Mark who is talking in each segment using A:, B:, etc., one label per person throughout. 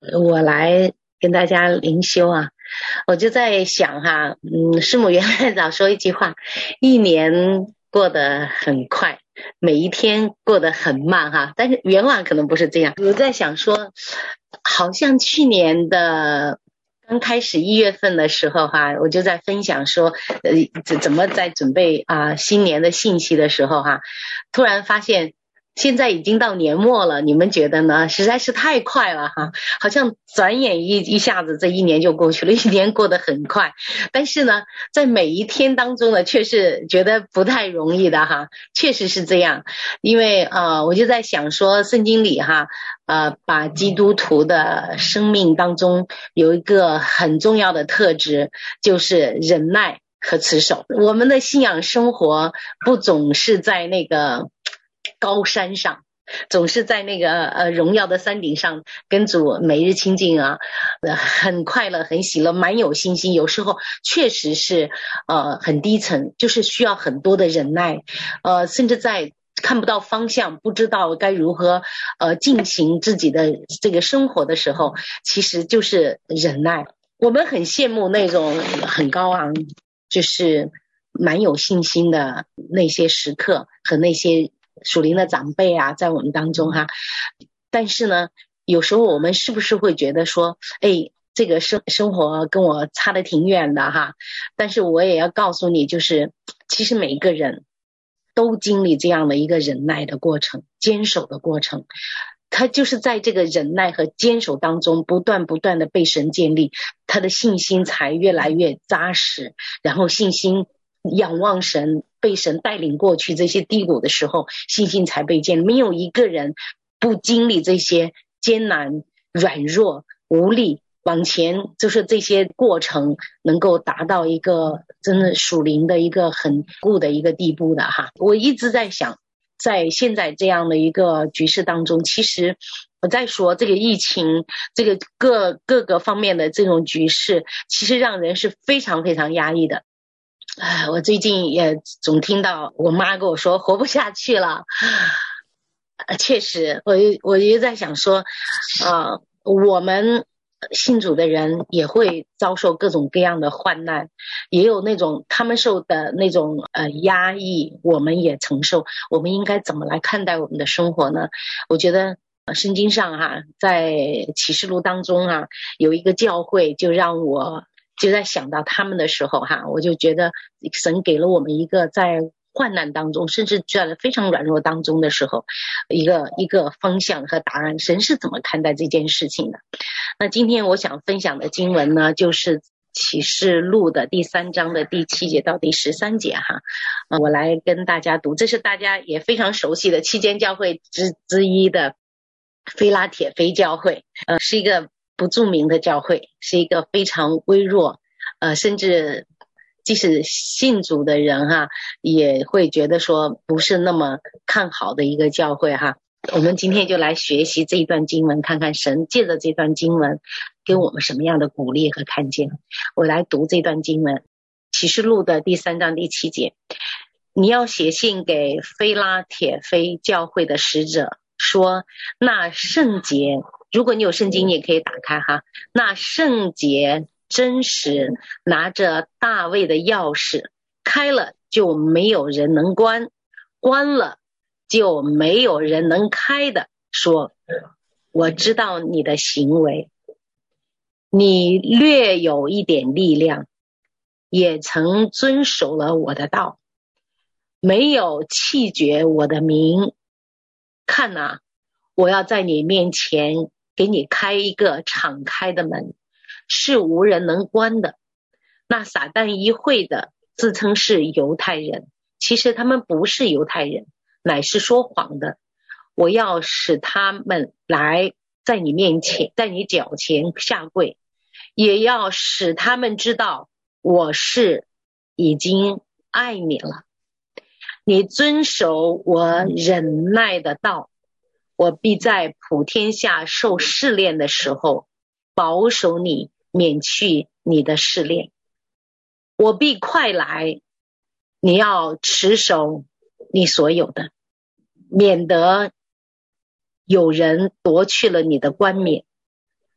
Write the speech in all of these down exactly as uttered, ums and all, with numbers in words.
A: 我来跟大家灵修啊，我就在想哈，嗯，师母原来早说一句话，一年过得很快，每一天过得很慢哈，但是原话可能不是这样。我在想说，好像去年的刚开始一月份的时候哈，我就在分享说，呃，怎怎么在准备啊、呃、新年的信息的时候哈，突然发现。现在已经到年末了，你们觉得呢？实在是太快了哈，好像转眼一一下子这一年就过去了，一年过得很快。但是呢，在每一天当中呢，却是觉得不太容易的哈，确实是这样。因为呃，我就在想说，圣经里哈，呃，把基督徒的生命当中有一个很重要的特质，就是忍耐和持守。我们的信仰生活不总是在那个高山上，总是在那个呃荣耀的山顶上跟主每日亲近啊，呃很快乐很喜乐，蛮有信心。有时候确实是呃很低沉，就是需要很多的忍耐，呃甚至在看不到方向，不知道该如何呃进行自己的这个生活的时候，其实就是忍耐。我们很羡慕那种很高昂，就是蛮有信心的那些时刻和那些属灵的长辈啊，在我们当中哈。但是呢，有时候我们是不是会觉得说，哎，这个生生活跟我差得挺远的哈。但是我也要告诉你，就是其实每一个人都经历这样的一个忍耐的过程，坚守的过程。他就是在这个忍耐和坚守当中不断不断的被神建立，他的信心才越来越扎实，然后信心仰望神，被神带领过去这些低谷的时候，信心才被建立。没有一个人不经历这些艰难、软弱、无力，往前就是这些过程能够达到一个真的属灵的一个很固的一个地步的哈。我一直在想，在现在这样的一个局势当中，其实我在说这个疫情，这个各各个方面的这种局势，其实让人是非常非常压抑的。哎，我最近也总听到我妈跟我说活不下去了。确实，我我也在想说，呃，我们信主的人也会遭受各种各样的患难，也有那种他们受的那种呃压抑，我们也承受。我们应该怎么来看待我们的生活呢？我觉得呃圣经上哈、啊，在启示录当中啊，有一个教会，就让我就在想到他们的时候哈、啊，我就觉得神给了我们一个在患难当中，甚至在非常软弱当中的时候，一个一个方向和答案，神是怎么看待这件事情的。那今天我想分享的经文呢，就是启示录的第三章的第七节到第十三节哈，呃、我来跟大家读，这是大家也非常熟悉的七间教会之之一的非拉铁非教会，呃，是一个不著名的教会，是一个非常微弱，呃，甚至即使信主的人哈、啊，也会觉得说不是那么看好的一个教会哈。我们今天就来学习这一段经文，看看神借着这段经文给我们什么样的鼓励和看见。我来读这段经文，启示录的第三章第七节，你要写信给非拉铁非教会的使者说，那圣洁，如果你有圣经你也可以打开哈，那圣洁真实，拿着大卫的钥匙，开了就没有人能关，关了就没有人能开的，说我知道你的行为，你略有一点力量，也曾遵守了我的道，没有弃绝我的名。看哪，我要在你面前给你开一个敞开的门，是无人能关的。那撒旦一会的自称是犹太人，其实他们不是犹太人，乃是说谎的。我要使他们来在你面前，在你脚前下跪，也要使他们知道我是已经爱你了。你遵守我忍耐的道，我必在普天下受试炼的时候保守你，免去你的试炼。我必快来，你要持守你所有的，免得有人夺去了你的冠冕。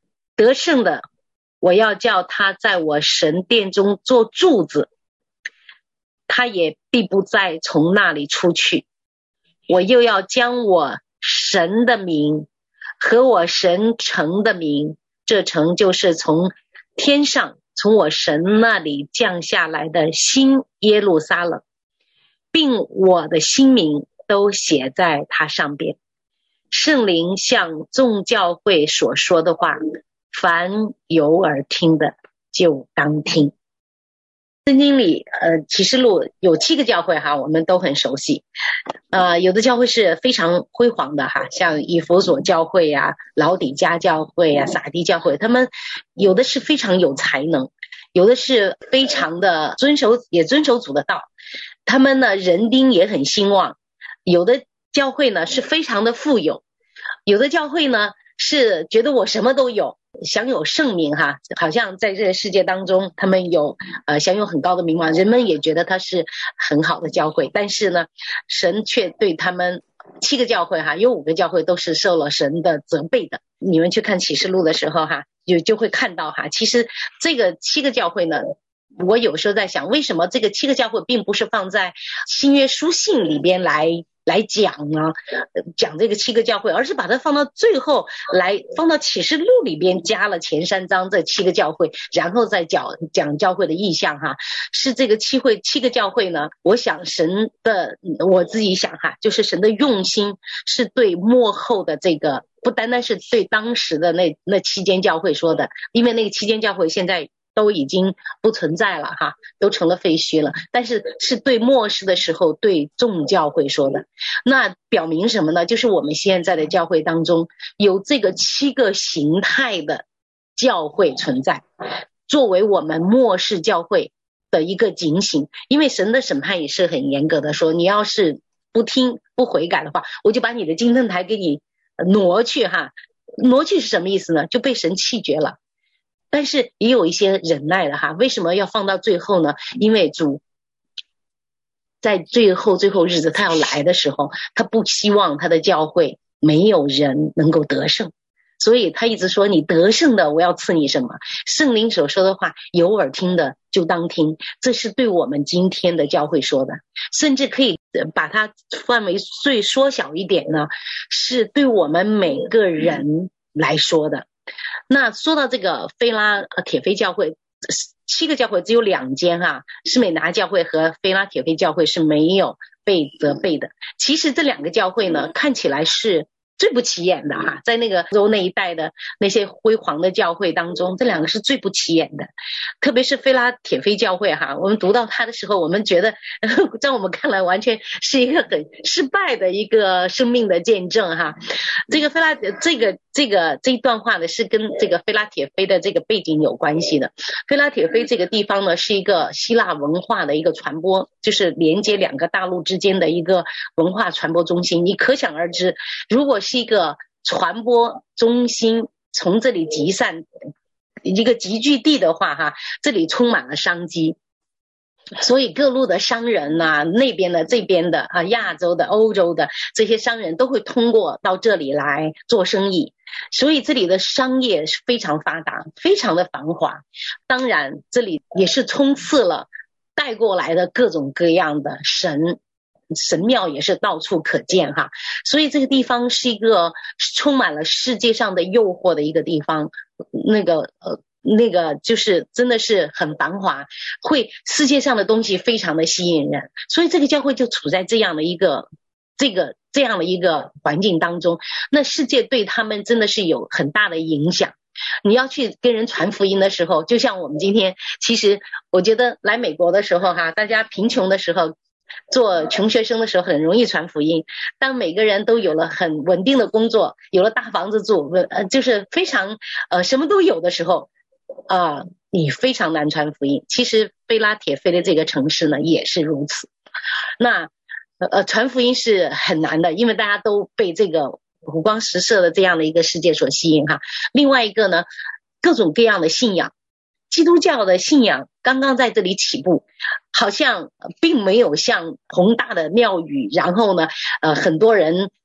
A: 得胜的，我要叫他在我神殿中做柱子，他也必不再从那里出去。我又要将我神的名和我神城的名，这城就是从天上从我神那里降下来的新耶路撒冷，并我的新名都写在它上边。圣灵向众教会所说的话，凡有耳听的就当听。圣经里呃，启示录有七个教会哈，我们都很熟悉。呃，有的教会是非常辉煌的哈，像以弗所教会啊、老底嘉教会啊、撒狄教会，他们有的是非常有才能，有的是非常的遵守，也遵守主的道，他们呢人丁也很兴旺。有的教会呢是非常的富有，有的教会呢是觉得我什么都有，享有盛名哈，好像在这个世界当中他们有呃享有很高的名望，人们也觉得他是很好的教会。但是呢，神却对他们七个教会哈，有五个教会都是受了神的责备的。你们去看启示录的时候哈，就就会看到哈，其实这个七个教会呢，我有时候在想，为什么这个七个教会并不是放在新约书信里边来来讲呢？讲这个七个教会，而是把它放到最后来，放到启示录里边加了前三章这七个教会，然后再讲讲教会的意象哈。是这个七会七个教会呢，我想神的，我自己想哈，就是神的用心是对末后的这个，不单单是对当时的那那七间教会说的，因为那个七间教会现在都已经不存在了哈，都成了废墟了，但是是对末世的时候对众教会说的。那表明什么呢？就是我们现在的教会当中有这个七个形态的教会存在，作为我们末世教会的一个警醒。因为神的审判也是很严格的，说你要是不听不悔改的话，我就把你的金灯台给你挪去哈。挪去是什么意思呢？就被神弃绝了。但是也有一些忍耐的哈，为什么要放到最后呢？因为主在最后最后日子他要来的时候，他不希望他的教会没有人能够得胜，所以他一直说你得胜的我要赐你什么，圣灵所说的话有耳听的就当听，这是对我们今天的教会说的。甚至可以把它范围最缩小一点呢，是对我们每个人来说的。那说到这个菲拉铁非教会，七个教会只有两间哈，施美拿教会和菲拉铁非教会是没有被责备的。其实这两个教会呢，看起来是最不起眼的哈，在那个欧洲那一带的那些辉煌的教会当中，这两个是最不起眼的。特别是菲拉铁非教会哈，我们读到它的时候，我们觉得在我们看来完全是一个很失败的一个生命的见证哈。这个菲拉这个这个这一段话呢，是跟这个菲拉铁非的这个背景有关系的。菲拉铁非这个地方呢，是一个希腊文化的一个传播，就是连接两个大陆之间的一个文化传播中心。你可想而知，如果是一个传播中心从这里集散一个集聚地的话哈，这里充满了商机。所以各路的商人啊，那边的这边的啊，亚洲的欧洲的这些商人都会通过到这里来做生意，所以这里的商业是非常发达，非常的繁华。当然这里也是充斥了带过来的各种各样的神神庙，也是到处可见哈。所以这个地方是一个充满了世界上的诱惑的一个地方，那个呃那个就是真的是很繁华，会世界上的东西非常的吸引人，所以这个教会就处在这样的一个这个这样的一个环境当中。那世界对他们真的是有很大的影响。你要去跟人传福音的时候，就像我们今天，其实我觉得来美国的时候哈，大家贫穷的时候，做穷学生的时候很容易传福音，当每个人都有了很稳定的工作，有了大房子住，呃，就是非常呃什么都有的时候啊、呃，你非常难传福音。其实菲拉铁非的这个城市呢也是如此。那呃传福音是很难的，因为大家都被这个五光十色的这样的一个世界所吸引哈。另外一个呢，各种各样的信仰，基督教的信仰刚刚在这里起步，好像并没有像宏大的庙宇，然后呢呃很多人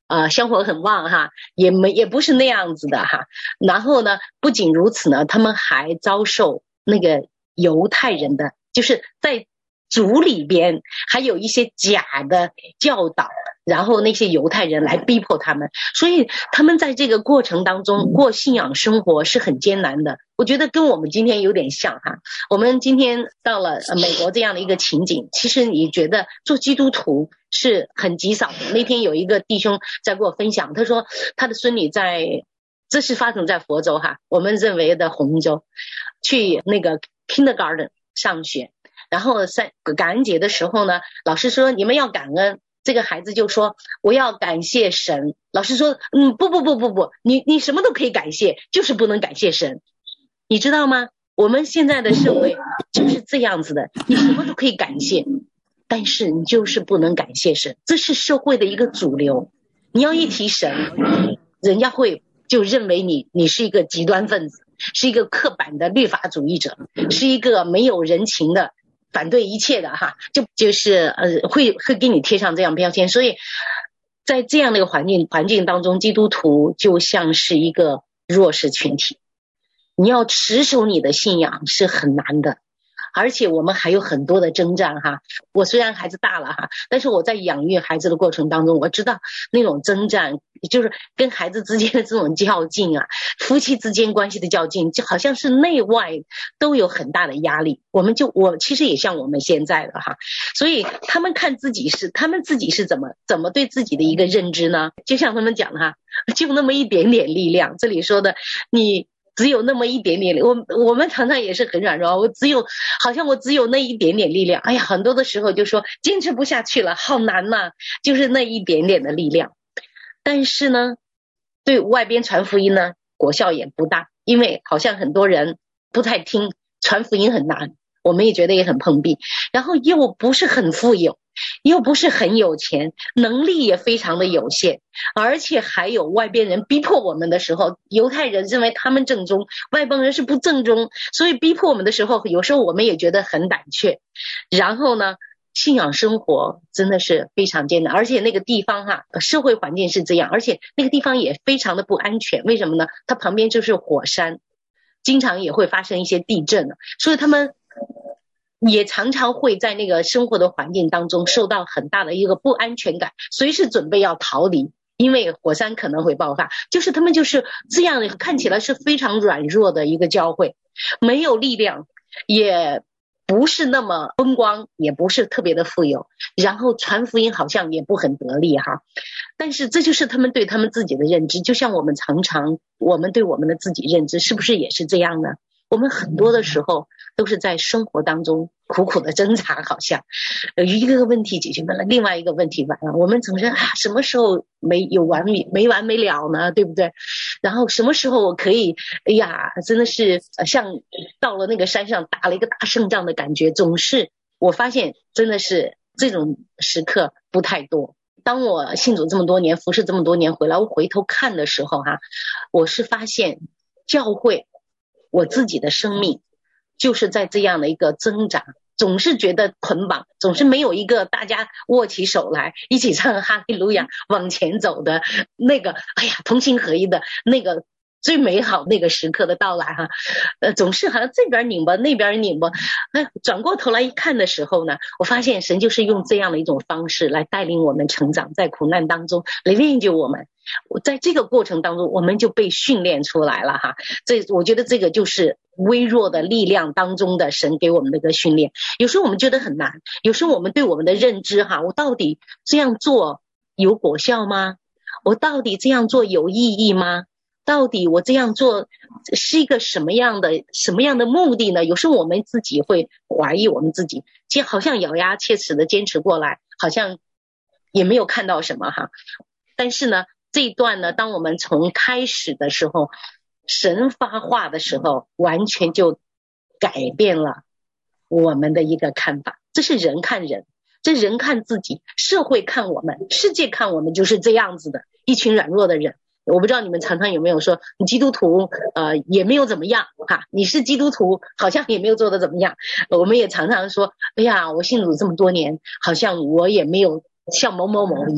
A: 呃香火很旺哈，也没也不是那样子的哈。然后呢，不仅如此呢，他们还遭受那个犹太人的，就是在族里边还有一些假的教导，然后那些犹太人来逼迫他们，所以他们在这个过程当中过信仰生活是很艰难的。我觉得跟我们今天有点像哈。我们今天到了美国这样的一个情景，其实你觉得做基督徒是很极少的。那天有一个弟兄在跟我分享，他说他的孙女在，这是发生在佛州哈，我们认为的红州，去那个 kindergarten 上学，然后在感恩节的时候呢，老师说你们要感恩，这个孩子就说我要感谢神。老师说嗯不不不不不，你你什么都可以感谢，就是不能感谢神。你知道吗？我们现在的社会就是这样子的，你什么都可以感谢，但是你就是不能感谢神，这是社会的一个主流。你要一提神，人家会就认为你你是一个极端分子，是一个刻板的律法主义者，是一个没有人情的，反对一切的哈，就就是呃会会给你贴上这样标签。所以在这样的一个环境环境当中，基督徒就像是一个弱势群体，你要持守你的信仰是很难的。而且我们还有很多的征战哈。我虽然孩子大了哈，但是我在养育孩子的过程当中，我知道那种征战就是跟孩子之间的这种较劲啊，夫妻之间关系的较劲，就好像是内外都有很大的压力。我们就我其实也像我们现在的哈，所以他们看自己是他们自己是怎么怎么对自己的一个认知呢？就像他们讲的哈，就那么一点点力量，这里说的你只有那么一点点，我我们常常也是很软弱，我只有好像我只有那一点点力量，哎呀，很多的时候就说坚持不下去了，好难呐，就是那一点点的力量。但是呢，对外边传福音呢，果效也不大，因为好像很多人不太听，传福音很难，我们也觉得也很碰壁，然后又不是很富有，又不是很有钱，能力也非常的有限，而且还有外边人逼迫我们的时候，犹太人认为他们正宗，外邦人是不正宗，所以逼迫我们的时候，有时候我们也觉得很胆怯。然后呢，信仰生活真的是非常艰难，而且那个地方哈，社会环境是这样，而且那个地方也非常的不安全。为什么呢？它旁边就是火山，经常也会发生一些地震，所以他们也常常会在那个生活的环境当中受到很大的一个不安全感，随时准备要逃离，因为火山可能会爆发。就是他们就是这样的，看起来是非常软弱的一个教会，没有力量，也不是那么风光，也不是特别的富有，然后传福音好像也不很得力哈。但是这就是他们对他们自己的认知，就像我们常常我们对我们的自己认知是不是也是这样呢？我们很多的时候都是在生活当中苦苦的挣扎，好像一个问题解决完了，另外一个问题完了，我们总是啊，什么时候没有完没没完没了呢，对不对？然后什么时候我可以，哎呀，真的是像到了那个山上打了一个大胜仗的感觉，总是我发现真的是这种时刻不太多。当我信主这么多年，服侍这么多年回来，我回头看的时候哈，我是发现教会我自己的生命就是在这样的一个挣扎，总是觉得捆绑，总是没有一个大家握起手来一起唱哈利路亚往前走的那个，哎呀，同心合一的那个最美好那个时刻的到来哈，呃，总是好像这边拧巴那边拧巴，哎，转过头来一看的时候呢，我发现神就是用这样的一种方式来带领我们成长，在苦难当中来练就我们。在这个过程当中，我们就被训练出来了哈。这我觉得这个就是微弱的力量当中的神给我们的一个训练。有时候我们觉得很难，有时候我们对我们的认知哈，我到底这样做有果效吗？我到底这样做有意义吗？到底我这样做是一个什么样的什么样的目的呢？有时候我们自己会怀疑我们自己，其实好像咬牙切齿的坚持过来，好像也没有看到什么哈。但是呢，这一段呢，当我们从开始的时候，神发话的时候，完全就改变了我们的一个看法。这是人看人，这人看自己，社会看我们，世界看我们，就是这样子的一群软弱的人。我不知道你们常常有没有说，你基督徒呃也没有怎么样哈，你是基督徒好像也没有做得怎么样。我们也常常说，哎呀，我信主这么多年，好像我也没有像某某某一样。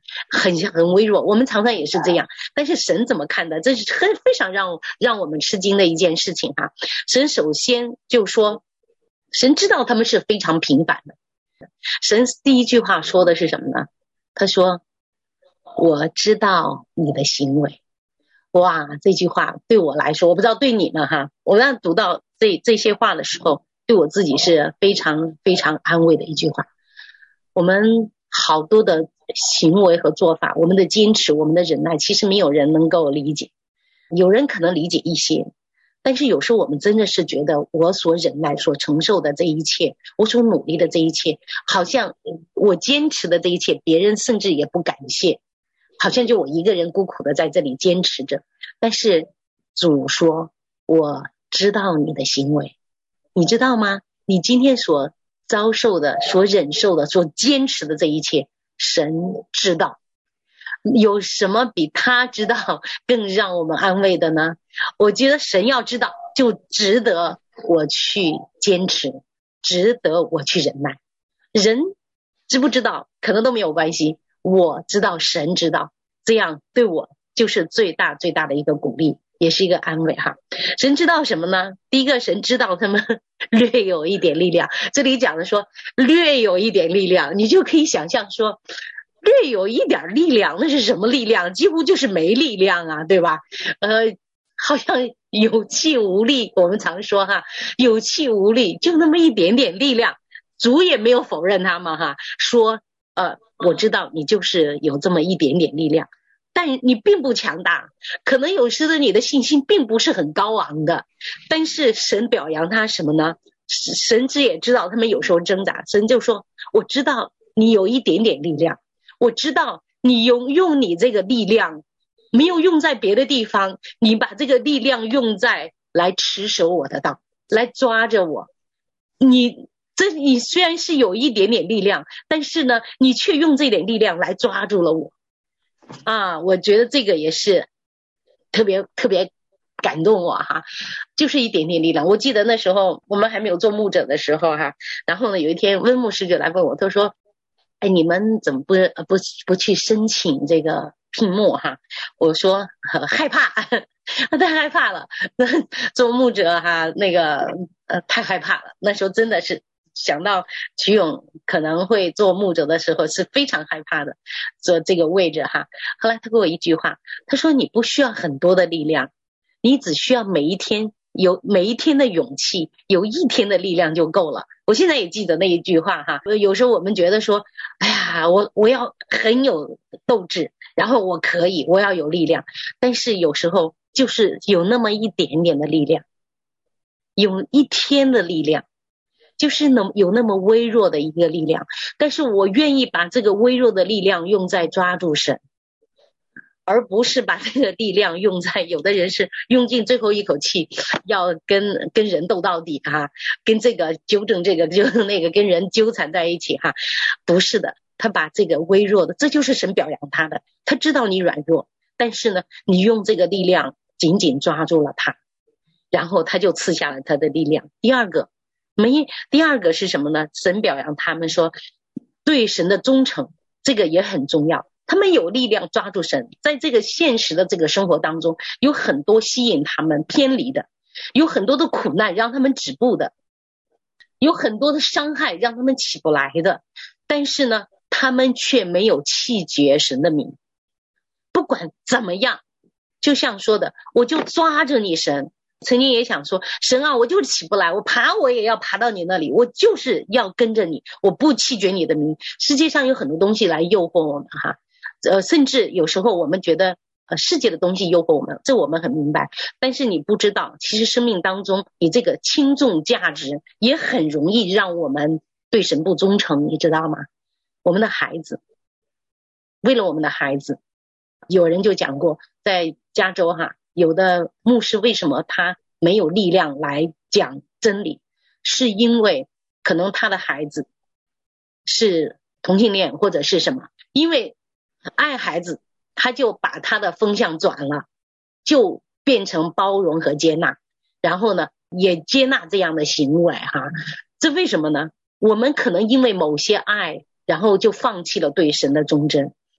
A: 很很微弱，我们常常也是这样。但是神怎么看的？这是很非常让让我们吃惊的一件事情哈。神首先就说，神知道他们是非常平凡的。神第一句话说的是什么呢？他说我知道你的行为。哇，这句话对我来说，我不知道对你们哈，我刚读到这这些话的时候，对我自己是非常非常安慰的一句话。我们好多的行为和做法，我们的坚持，我们的忍耐，其实没有人能够理解。有人可能理解一些，但是有时候我们真的是觉得我所忍耐所承受的这一切，我所努力的这一切，好像我坚持的这一切，别人甚至也不感谢，好像就我一个人孤苦的在这里坚持着。但是主说我知道你的行为，你知道吗？你今天所遭受的，所忍受的，所坚持的这一切，神知道。有什么比他知道更让我们安慰的呢？我觉得神要知道，就值得我去坚持，值得我去忍耐。人知不知道可能都没有关系，我知道，神知道，这样对我就是最大最大的一个鼓励，也是一个安慰哈。神知道什么呢？第一个，神知道他们略有一点力量。这里讲的说略有一点力量，你就可以想象说略有一点力量，那是什么力量？几乎就是没力量啊，对吧？呃，好像有气无力，我们常说哈，有气无力，就那么一点点力量。主也没有否认他们哈，说呃，我知道你就是有这么一点点力量，但你并不强大，可能有时的你的信心并不是很高昂的，但是神表扬他什么呢？神知也知道他们有时候挣扎，神就说我知道你有一点点力量，我知道你用用你这个力量没有用在别的地方，你把这个力量用在来持守我的道，来抓着我。你这你虽然是有一点点力量，但是呢你却用这点力量来抓住了我啊！我觉得这个也是特别特别感动我哈，就是一点点力量。我记得那时候我们还没有做牧者的时候哈，然后呢有一天温牧师就来问我，他说哎，你们怎么不不不去申请这个聘牧哈？我说、呃、害怕太害怕了，做牧者哈那个呃太害怕了。那时候真的是想到瞿勇可能会做牧者的时候是非常害怕的，做这个位置哈。后来他给我一句话，他说你不需要很多的力量，你只需要每一天有每一天的勇气，有一天的力量就够了。我现在也记得那一句话哈。有时候我们觉得说哎呀我我要很有斗志，然后我可以我要有力量，但是有时候就是有那么一点点的力量，有一天的力量，就是能有那么微弱的一个力量，但是我愿意把这个微弱的力量用在抓住神，而不是把这个力量用在有的人是用尽最后一口气要跟跟人斗到底哈，跟这个纠正这个纠正那个，跟人纠缠在一起哈。不是的，他把这个微弱的，这就是神表扬他的，他知道你软弱，但是呢你用这个力量紧紧抓住了他，然后他就赐下了他的力量。第二个没第二个是什么呢？神表扬他们说对神的忠诚，这个也很重要。他们有力量抓住神，在这个现实的这个生活当中，有很多吸引他们偏离的，有很多的苦难让他们止步的，有很多的伤害让他们起不来的，但是呢他们却没有弃绝神的名。不管怎么样，就像说的我就抓着你神，曾经也想说神啊我就起不来，我爬我也要爬到你那里，我就是要跟着你，我不弃绝你的名。世界上有很多东西来诱惑我们哈，呃，甚至有时候我们觉得呃世界的东西诱惑我们，这我们很明白，但是你不知道其实生命当中你这个轻重价值也很容易让我们对神不忠诚，你知道吗？我们的孩子，为了我们的孩子，有人就讲过在加州哈，有的牧师为什么他没有力量来讲真理，是因为可能他的孩子是同性恋或者是什么，因为爱孩子他就把他的风向转了，就变成包容和接纳，然后呢也接纳这样的行为哈。这为什么呢？我们可能因为某些爱，然后就放弃了对神的忠贞。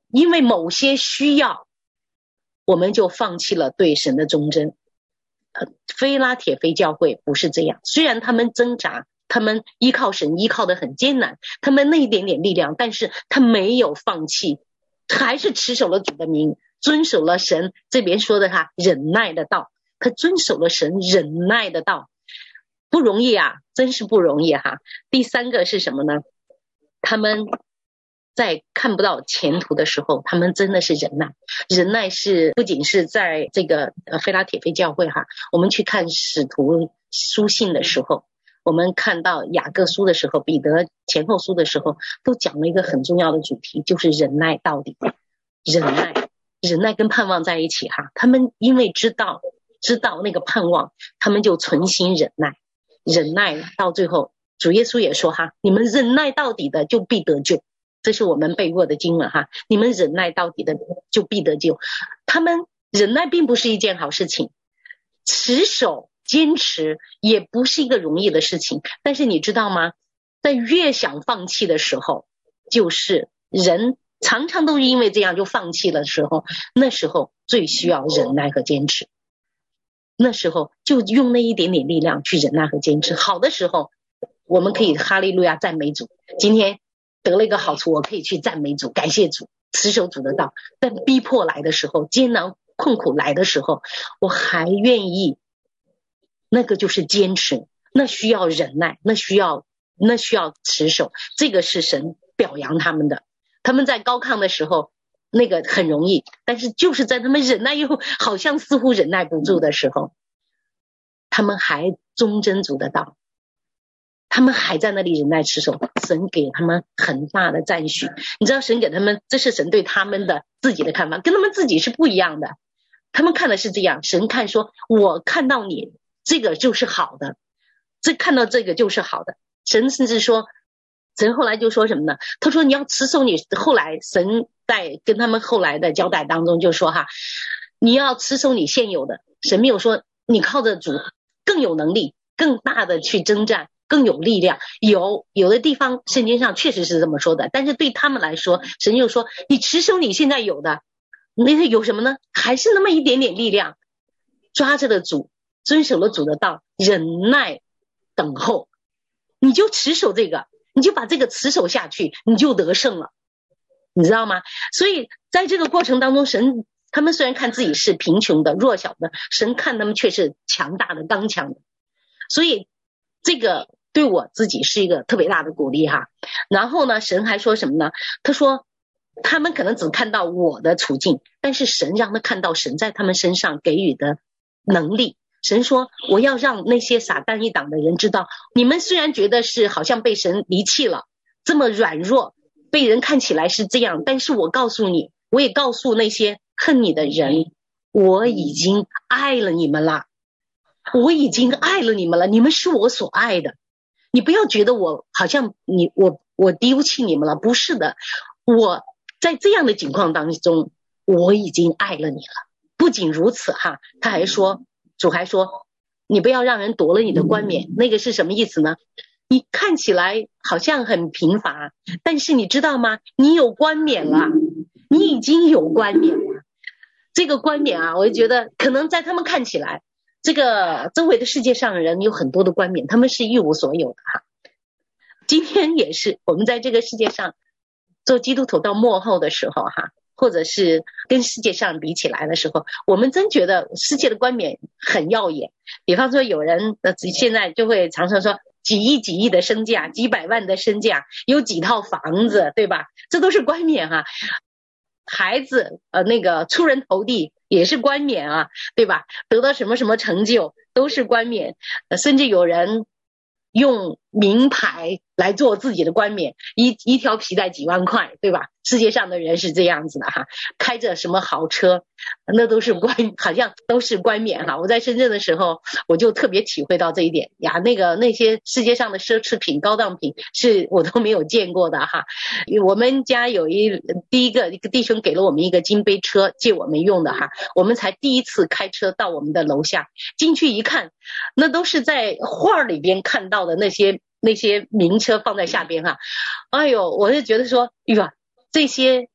A: 因为某些需要，我们就放弃了对神的忠贞。呃，非拉铁非教会不是这样，虽然他们挣扎，他们依靠神依靠得很艰难，他们那一点点力量，但是他没有放弃，还是持守了主的名，遵守了神这边说的哈忍耐的道，他遵守了神忍耐的道，不容易啊，真是不容易哈。第三个是什么呢？他们在看不到前途的时候，他们真的是忍耐。忍耐是不仅是在这个呃非拉铁非教会哈，我们去看使徒书信的时候，我们看到雅各书的时候，彼得前后书的时候，都讲了一个很重要的主题，就是忍耐到底。忍耐，忍耐跟盼望在一起哈。他们因为知道知道那个盼望，他们就存心忍耐，忍耐到最后，主耶稣也说哈，你们忍耐到底的就必得救。这是我们背过的经文哈，你们忍耐到底的就必得救。他们忍耐并不是一件好事情，持守坚持也不是一个容易的事情，但是你知道吗？在越想放弃的时候，就是人常常都是因为这样就放弃的时候，那时候最需要忍耐和坚持。那时候就用那一点点力量去忍耐和坚持。好的时候，我们可以哈利路亚赞美主，今天得了一个好处，我可以去赞美主，感谢主，持守主的道。但逼迫来的时候，艰难困苦来的时候，我还愿意，那个就是坚持，那需要忍耐，那需要那需要持守。这个是神表扬他们的。他们在高亢的时候那个很容易，但是就是在他们忍耐又好像似乎忍耐不住的时候，他们还忠贞主的道，他们还在那里忍耐持守，神给他们很大的赞许。你知道神给他们，这是神对他们的自己的看法，跟他们自己是不一样的。他们看的是这样，神看说我看到你这个就是好的，这看到这个就是好的。神甚至说，神后来就说什么呢？他说你要持守你，后来神在跟他们后来的交代当中就说哈，你要持守你现有的。神没有说你靠着主更有能力更大的去征战更有力量，有有的地方圣经上确实是这么说的，但是对他们来说，神又说你持守你现在有的，那有什么呢？还是那么一点点力量，抓着了主，遵守了主的道，忍耐等候，你就持守这个，你就把这个持守下去，你就得胜了，你知道吗？所以在这个过程当中，神他们虽然看自己是贫穷的弱小的，神看他们却是强大的刚强的，所以这个对我自己是一个特别大的鼓励哈。然后呢，神还说什么呢？他说他们可能只看到我的处境，但是神让他看到神在他们身上给予的能力。神说我要让那些撒旦一党的人知道，你们虽然觉得是好像被神离弃了，这么软弱，被人看起来是这样，但是我告诉你，我也告诉那些恨你的人，我已经爱了你们了，我已经爱了你们了，你们是我所爱的。你不要觉得我好像你我我丢弃你们了，不是的，我在这样的情况当中，我已经爱了你了。不仅如此哈，他还说，主还说，你不要让人夺了你的冠冕。那个是什么意思呢？你看起来好像很贫乏，但是你知道吗？你有冠冕了，你已经有冠冕了。这个冠冕啊，我就觉得可能在他们看起来，这个周围的世界上的人有很多的冠冕，他们是一无所有的哈。今天也是，我们在这个世界上做基督徒到末后的时候哈，或者是跟世界上比起来的时候，我们真觉得世界的冠冕很耀眼。比方说有人现在就会常常说几亿几亿的身价，几百万的身价，有几套房子，对吧？这都是冠冕哈。孩子呃那个出人头地也是冠冕啊，对吧？得到什么什么成就都是冠冕，呃、甚至有人用名牌来做自己的冠冕，一一条皮带几万块，对吧？世界上的人是这样子的哈，开着什么豪车，那都是冠，好像都是冠冕哈。我在深圳的时候，我就特别体会到这一点呀，那个那些世界上的奢侈品、高档品是我都没有见过的哈。我们家有一第一个一个弟兄给了我们一个金杯车借我们用的哈，我们才第一次开车到我们的楼下，进去一看，那都是在画里边看到的那些那些名车放在下边哈。哎呦，我就觉得说，呀，这些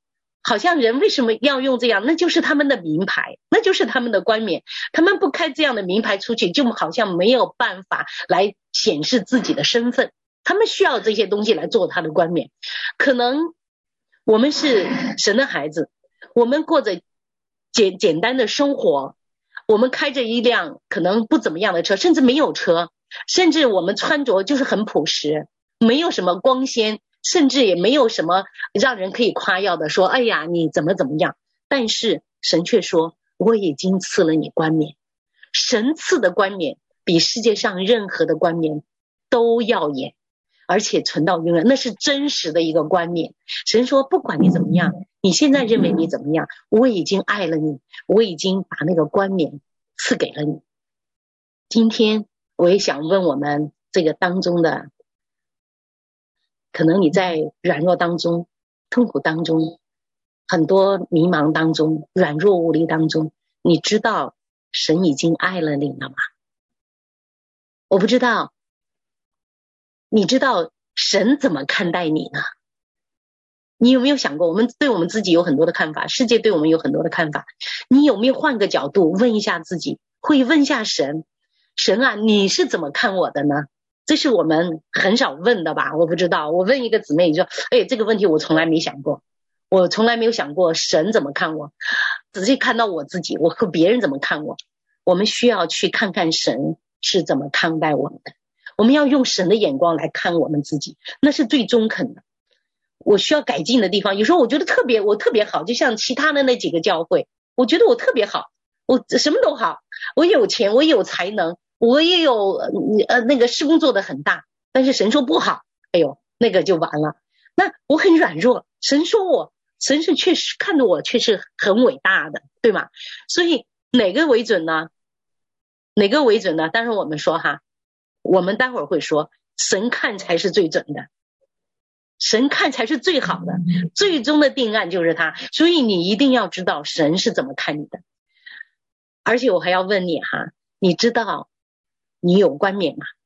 A: 好像人为什么要用这样，那就是他们的名牌，那就是他们的冠冕，他们不开这样的名牌出去，就好像没有办法来显示自己的身份，他们需要这些东西来做他的冠冕。可能我们是神的孩子，我们过着简简单的生活，我们开着一辆可能不怎么样的车，甚至没有车，甚至我们穿着就是很朴实，没有什么光鲜，甚至也没有什么让人可以夸耀的，说哎呀你怎么怎么样。但是神却说我已经赐了你冠冕，神赐的冠冕比世界上任何的冠冕都耀眼，而且存到永远，那是真实的一个冠冕。神说不管你怎么样，你现在认为你怎么样，我已经爱了你，我已经把那个冠冕赐给了你。今天我也想问我们这个当中的，可能你在软弱当中，痛苦当中，很多迷茫当中，软弱无力当中，你知道神已经爱了你了吗？我不知道，你知道神怎么看待你呢？你有没有想过，我们对我们自己有很多的看法，世界对我们有很多的看法，你有没有换个角度问一下自己，会问一下神，神啊你是怎么看我的呢？这是我们很少问的吧，我不知道。我问一个姊妹，你说哎，这个问题我从来没想过，我从来没有想过神怎么看我，仔细看到我自己，我和别人怎么看我。我们需要去看看神是怎么看待我们的，我们要用神的眼光来看我们自己，那是最中肯的。我需要改进的地方，有时候我觉得特别我特别好，就像其他的那几个教会，我觉得我特别好，我什么都好，我有钱，我有才能，我也有呃那个事工做得很大，但是神说不好，哎呦那个就完了。那我很软弱，神说我，神是确实看着我却是很伟大的，对吗？所以哪个为准呢？哪个为准呢？当然我们说哈，我们待会儿会说神看才是最准的，神看才是最好的，最终的定案就是他。所以你一定要知道神是怎么看你的。而且我还要问你哈，你知道你有冠冕吗？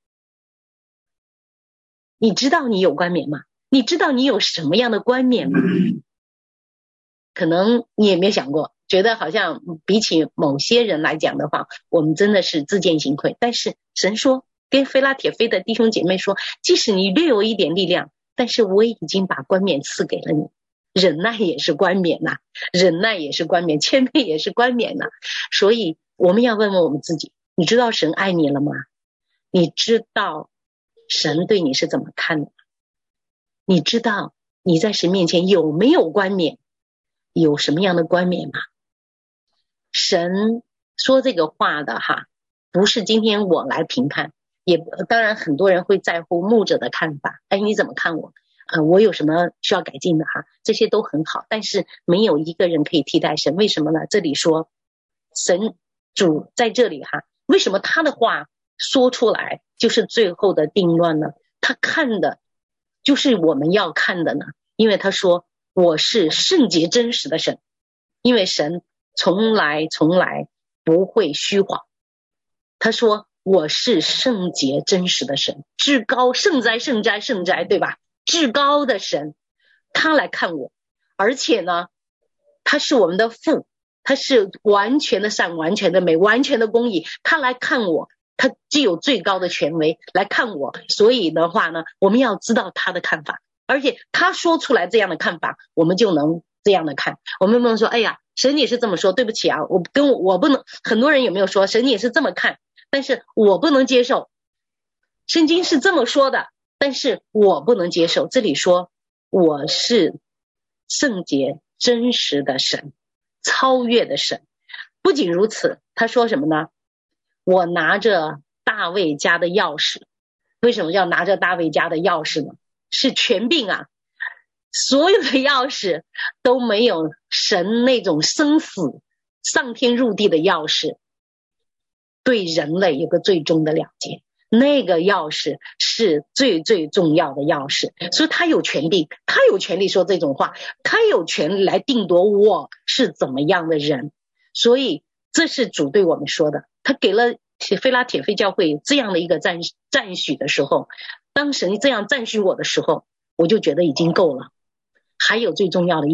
A: 你知道你有冠冕吗？你知道你有什么样的冠冕吗？可能你也没有想过，觉得好像比起某些人来讲的话，我们真的是自荐形愧。但是神说，跟菲拉铁菲的弟兄姐妹说，即使你略有一点力量，但是我已经把冠冕赐给了你。忍耐也是冠冕呐、啊，忍耐也是冠冕，谦卑也是冠冕呐、啊。所以我们要问问我们自己，你知道神爱你了吗？你知道神对你是怎么看的？你知道你在神面前有没有冠冕？有什么样的冠冕吗？神说这个话的哈，不是今天我来评判，也当然很多人会在乎牧者的看法，哎，你怎么看我？呃，我有什么需要改进的哈？这些都很好，但是没有一个人可以替代神。为什么呢？这里说神主在这里哈，为什么他的话说出来就是最后的定论呢？他看的就是我们要看的呢，因为他说我是圣洁真实的神，因为神从来从来不会虚谎。他说我是圣洁真实的神，至高圣哉圣哉圣哉，对吧？至高的神，他来看我，而且呢他是我们的父，他是完全的善，完全的美，完全的公义，他来看我，他具有最高的权威来看我。所以的话呢，我们要知道他的看法，而且他说出来这样的看法，我们就能这样的看。我们不能说哎呀神也是这么说，对不起啊，我跟我我不能，很多人有没有说神也是这么看，但是我不能接受，圣经是这么说的，但是我不能接受。这里说我是圣洁真实的神，超越的神。不仅如此，他说什么呢？我拿着大卫家的钥匙。为什么要拿着大卫家的钥匙呢？是权柄啊，所有的钥匙都没有神那种生死上天入地的钥匙对人类有个最终的了解，那个钥匙是最最重要的钥匙。所以他有权利，他有权利说这种话，他有权利来定夺我是怎么样的人。所以这是主对我们说的，他给了菲拉铁菲教会这样的一个赞赞许的时候，当神这样赞许我的时候，我就觉得已经够了。还有最重要的一点，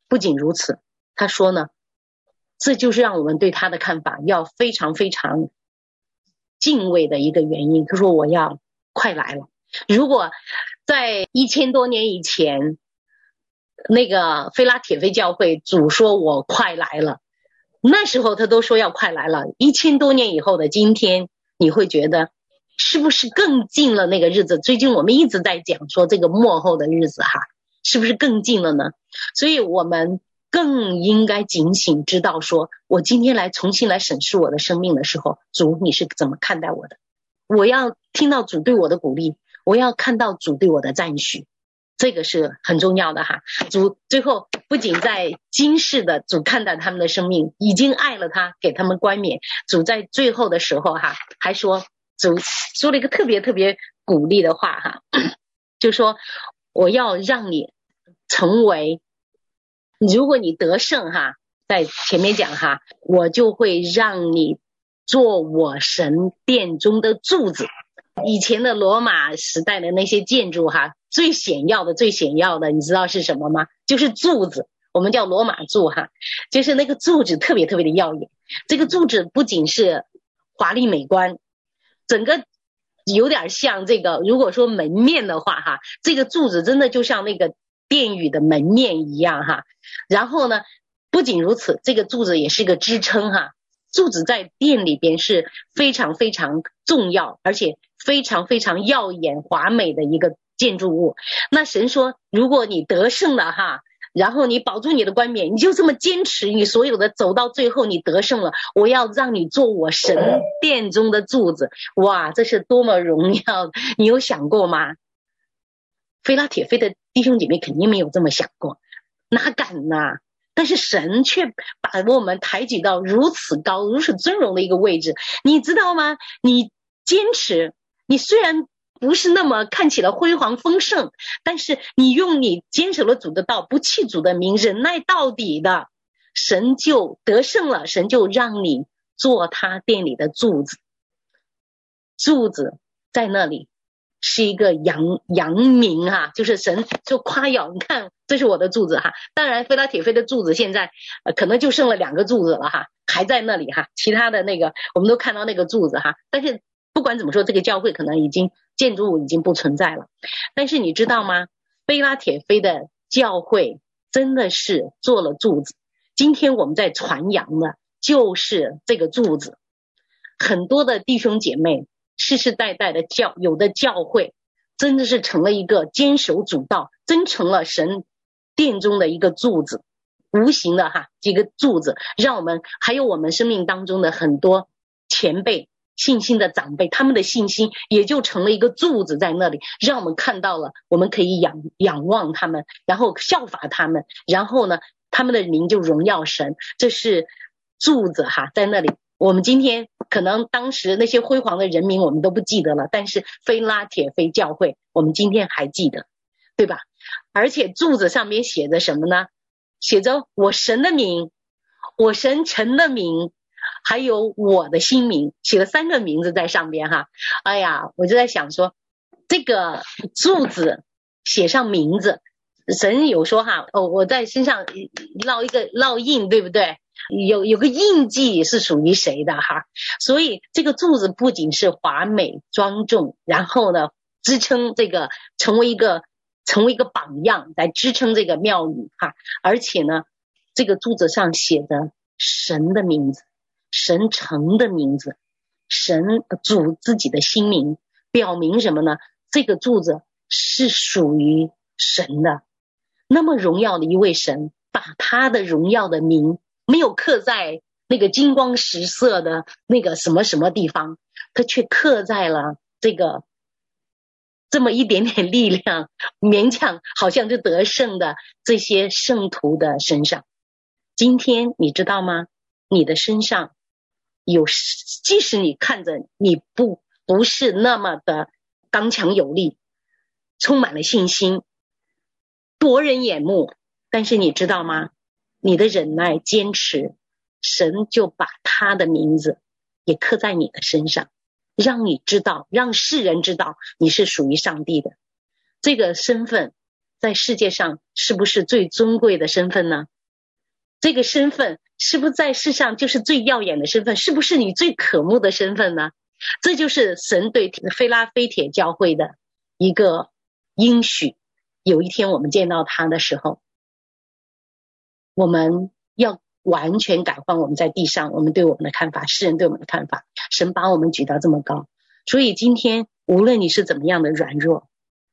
A: 不仅如此，他说呢，这就是让我们对他的看法要非常非常敬畏的一个原因。他说我要快来了。如果在一千多年以前，那个菲拉铁非教会主说我快来了，那时候他都说要快来了，一千多年以后的今天，你会觉得是不是更近了那个日子？最近我们一直在讲说这个末后的日子哈，是不是更近了呢？所以我们更应该警醒，知道说我今天来重新来审视我的生命的时候，主你是怎么看待我的？我要听到主对我的鼓励，我要看到主对我的赞许，这个是很重要的哈。主最后不仅在今世的主看待他们的生命，已经爱了他，给他们冠冕，主在最后的时候哈，还说主说了一个特别特别鼓励的话哈，就说我要让你成为，如果你得胜哈，在前面讲哈，我就会让你做我神殿中的柱子。以前的罗马时代的那些建筑哈，最显要的最显要的你知道是什么吗？就是柱子，我们叫罗马柱哈，就是那个柱子特别特别的耀眼。这个柱子不仅是华丽美观，整个有点像这个，如果说门面的话哈，这个柱子真的就像那个殿宇的门面一样哈。然后呢，不仅如此，这个柱子也是一个支撑哈。柱子在殿里边是非常非常重要，而且非常非常耀眼华美的一个建筑物。那神说，如果你得胜了哈，然后你保住你的冠冕，你就这么坚持，你所有的走到最后你得胜了，我要让你做我神殿中的柱子。哇，这是多么荣耀，你有想过吗？菲拉铁非的弟兄姐妹肯定没有这么想过，哪敢呢？但是神却把我们抬举到如此高如此尊荣的一个位置，你知道吗？你坚持，你虽然不是那么看起来辉煌丰盛，但是你用你坚守了主的道，不弃主的名，忍耐到底的，神就得胜了，神就让你做他殿里的柱子。柱子在那里是一个扬扬名哈，就是神就夸耀，你看这是我的柱子哈。当然菲拉铁非的柱子现在、呃、可能就剩了两个柱子了哈，还在那里哈，其他的那个我们都看到那个柱子哈。但是不管怎么说，这个教会可能已经建筑物已经不存在了。但是你知道吗？菲拉铁非的教会真的是做了柱子，今天我们在传扬的就是这个柱子。很多的弟兄姐妹世世代代的教有的教会真的是成了一个坚守主道，真成了神殿中的一个柱子，无形的哈几个柱子，让我们还有我们生命当中的很多前辈信心的长辈，他们的信心也就成了一个柱子在那里，让我们看到了，我们可以仰仰望他们，然后效法他们，然后呢他们的名就荣耀神，这是柱子哈在那里。我们今天可能当时那些辉煌的人名我们都不记得了，但是菲拉铁非教会我们今天还记得，对吧？而且柱子上面写着什么呢？写着我神的名，我神神的名，还有我的新名，写了三个名字在上边哈。哎呀，我就在想说，这个柱子写上名字，神有说哈，哦，我在身上烙一个烙印，对不对？有有个印记是属于谁的哈，所以这个柱子不仅是华美庄重，然后呢支撑这个成为一个成为一个榜样来支撑这个庙宇哈，而且呢这个柱子上写着神的名字，神城的名字，神主自己的新名，表明什么呢？这个柱子是属于神的，那么荣耀的一位神，把他的荣耀的名没有刻在那个金光十色的那个什么什么地方，他却刻在了这个这么一点点力量勉强好像就得胜的这些圣徒的身上。今天你知道吗？你的身上有，即使你看着你不不是那么的刚强有力，充满了信心，夺人眼目，但是你知道吗？你的忍耐坚持，神就把他的名字也刻在你的身上，让你知道，让世人知道你是属于上帝的。这个身份在世界上是不是最尊贵的身份呢？ 这个身份是不是在世上就是最耀眼的身份？是不是你最渴慕的身份呢？这就是神对非拉非铁教会的一个应许。有一天我们见到他的时候，我们要完全改换我们在地上我们对我们的看法，世人对我们的看法。神把我们举到这么高，所以今天无论你是怎么样的软弱，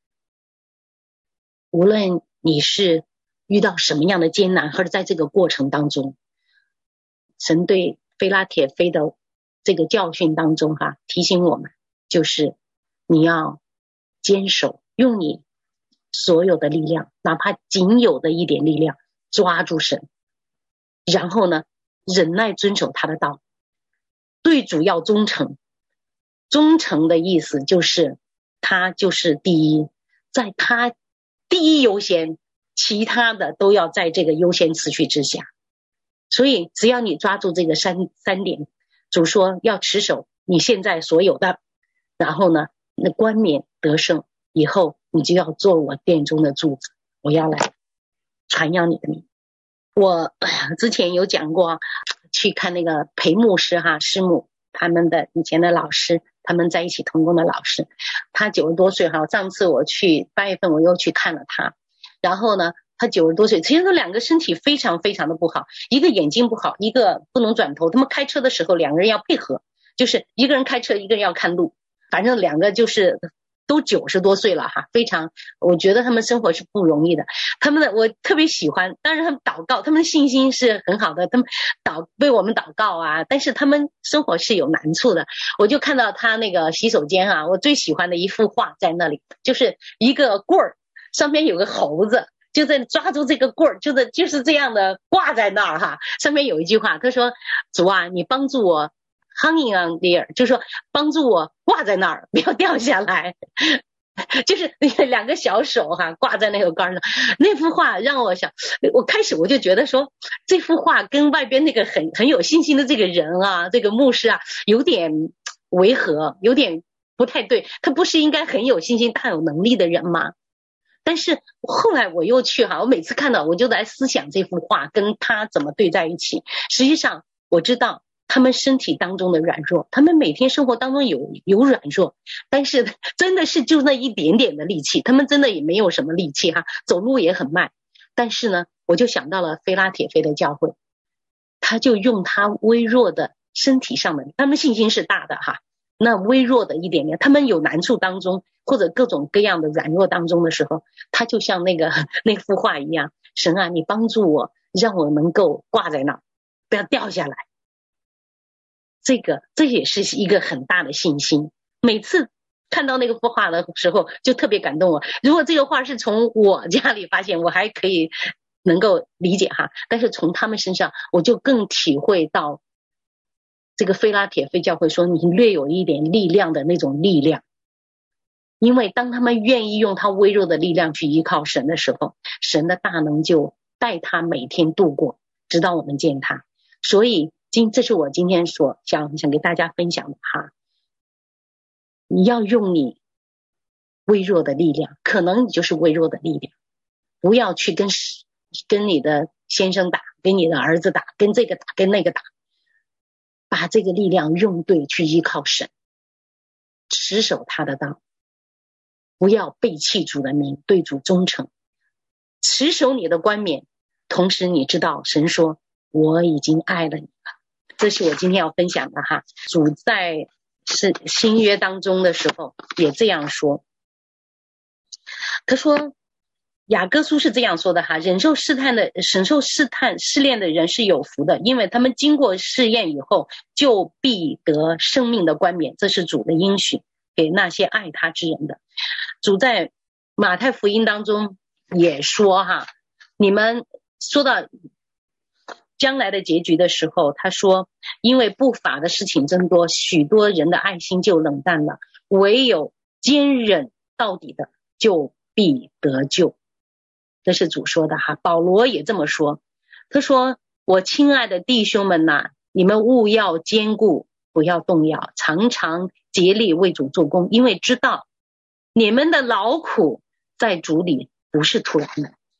A: 无论你是遇到什么样的艰难，或者在这个过程当中，神对非拉铁非的这个教训当中哈、啊，提醒我们，就是你要坚守，用你所有的力量，哪怕仅有的一点力量，抓住神，然后呢，忍耐遵守他的道，对主要忠诚。忠诚的意思就是他就是第一，在他第一优先，其他的都要在这个优先次序之下。所以只要你抓住这个三三点，主说要持守你现在所有的，然后呢，那冠冕得胜以后，你就要做我殿中的柱子，我要来传扬你的名。我之前有讲过，去看那个裴牧师哈师母他们的以前的老师，他们在一起同工的老师，他九十多岁哈，上次我去八月份我又去看了他，然后呢他九十多岁，其实他两个身体非常非常的不好，一个眼睛不好，一个不能转头，他们开车的时候两个人要配合，就是一个人开车一个人要看路，反正两个就是都九十多岁了哈，非常，我觉得他们生活是不容易的。他们的我特别喜欢，当然他们祷告，他们的信心是很好的，他们祷为我们祷告啊，但是他们生活是有难处的。我就看到他那个洗手间啊，我最喜欢的一幅画在那里，就是一个棍儿，上面有个猴子，就在抓住这个棍儿，就是就是这样的挂在那儿哈。上面有一句话，他说：“主啊，你帮助我。” hanging on there 就是说帮助我挂在那儿不要掉下来，就是两个小手哈、啊、挂在那个杆上。那幅画让我想，我开始我就觉得说这幅画跟外边那个很很有信心的这个人啊，这个牧师啊有点违和，有点不太对，他不是应该很有信心大有能力的人吗？但是后来我又去哈，我每次看到我就在思想这幅画跟他怎么对在一起。实际上我知道他们身体当中的软弱，他们每天生活当中有有软弱，但是真的是就那一点点的力气，他们真的也没有什么力气哈，走路也很慢。但是呢，我就想到了非拉铁非的教会，他就用他微弱的身体上的，他们信心是大的哈，那微弱的一点点，他们有难处当中或者各种各样的软弱当中的时候，他就像那个那幅画一样，神啊，你帮助我，让我能够挂在那儿，不要掉下来。这个这也是一个很大的信心。每次看到那个幅画的时候就特别感动我。如果这个画是从我家里发现，我还可以能够理解哈，但是从他们身上我就更体会到这个非拉铁非教会说你略有一点力量的那种力量。因为当他们愿意用他微弱的力量去依靠神的时候，神的大能就带他每天度过，直到我们见他。所以今这是我今天所想想给大家分享的哈，你要用你微弱的力量，可能你就是微弱的力量，不要去跟跟你的先生打，跟你的儿子打，跟这个打，跟那个打，把这个力量用对，去依靠神，持守他的道，不要背弃主的名，对主忠诚，持守你的冠冕，同时你知道神说我已经爱了你了。这是我今天要分享的哈。主在是新约当中的时候也这样说，他说雅各书是这样说的哈，忍受试探的忍受试探试炼的人是有福的，因为他们经过试验以后就必得生命的冠冕，这是主的应许给那些爱他之人的。主在马太福音当中也说哈，你们说到将来的结局的时候，他说因为不法的事情增多，许多人的爱心就冷淡了，唯有坚忍到底的就必得救。这是主说的哈。保罗也这么说，他说我亲爱的弟兄们呐、啊，你们务要坚固，不要动摇，常常竭力为主做工，因为知道你们的劳苦在主里不是突然的。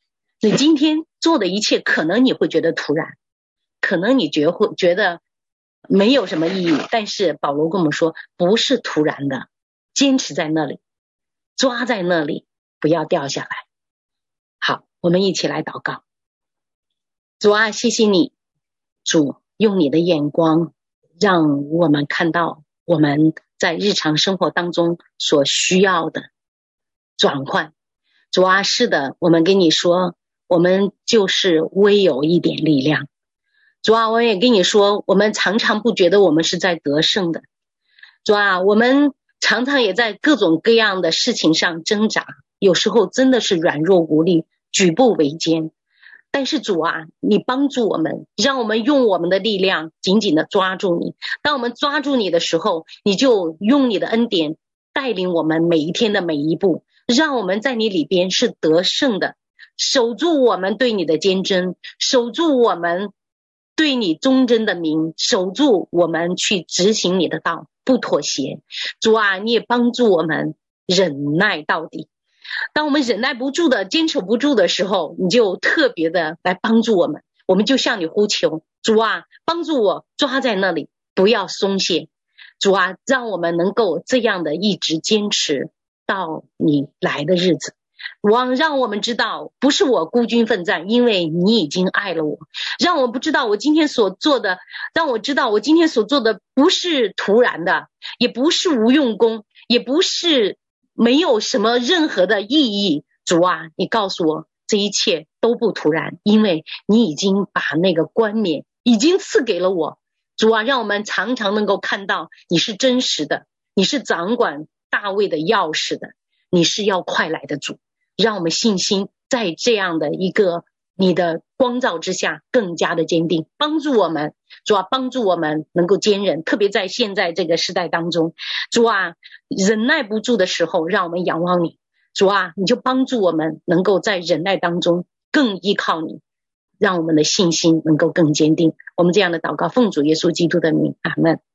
A: 你今天做的一切可能你会觉得突然，可能你觉会觉得没有什么意义，但是保罗跟我们说不是突然的，坚持在那里，抓在那里，不要掉下来。好，我们一起来祷告。主啊，谢谢你，主用你的眼光让我们看到我们在日常生活当中所需要的转换。主啊，是的，我们跟你说，我们就是微有一点力量。主啊，我也跟你说，我们常常不觉得我们是在得胜的。主啊，我们常常也在各种各样的事情上挣扎，有时候真的是软弱无力，举步维艰。但是主啊，你帮助我们，让我们用我们的力量紧紧的抓住你。当我们抓住你的时候，你就用你的恩典带领我们每一天的每一步，让我们在你里边是得胜的，守住我们对你的坚贞，守住我们对你忠贞的名，守住我们去执行你的道，不妥协。主啊，你也帮助我们忍耐到底。当我们忍耐不住的，坚持不住的时候，你就特别的来帮助我们，我们就向你呼求。主啊，帮助我抓在那里，不要松懈。主啊，让我们能够这样的一直坚持到你来的日子。王让我们知道不是我孤军奋战，因为你已经爱了我。让我不知道我今天所做的，让我知道我今天所做的不是突然的，也不是无用功，也不是没有什么任何的意义。主啊，你告诉我这一切都不突然，因为你已经把那个冠冕已经赐给了我。主啊，让我们常常能够看到你是真实的，你是掌管大卫的钥匙的，你是要快来的主。让我们信心在这样的一个你的光照之下更加的坚定，帮助我们。主啊，帮助我们能够坚忍，特别在现在这个时代当中。主啊，忍耐不住的时候，让我们仰望你。主啊，你就帮助我们能够在忍耐当中更依靠你，让我们的信心能够更坚定。我们这样的祷告，奉主耶稣基督的名，阿们。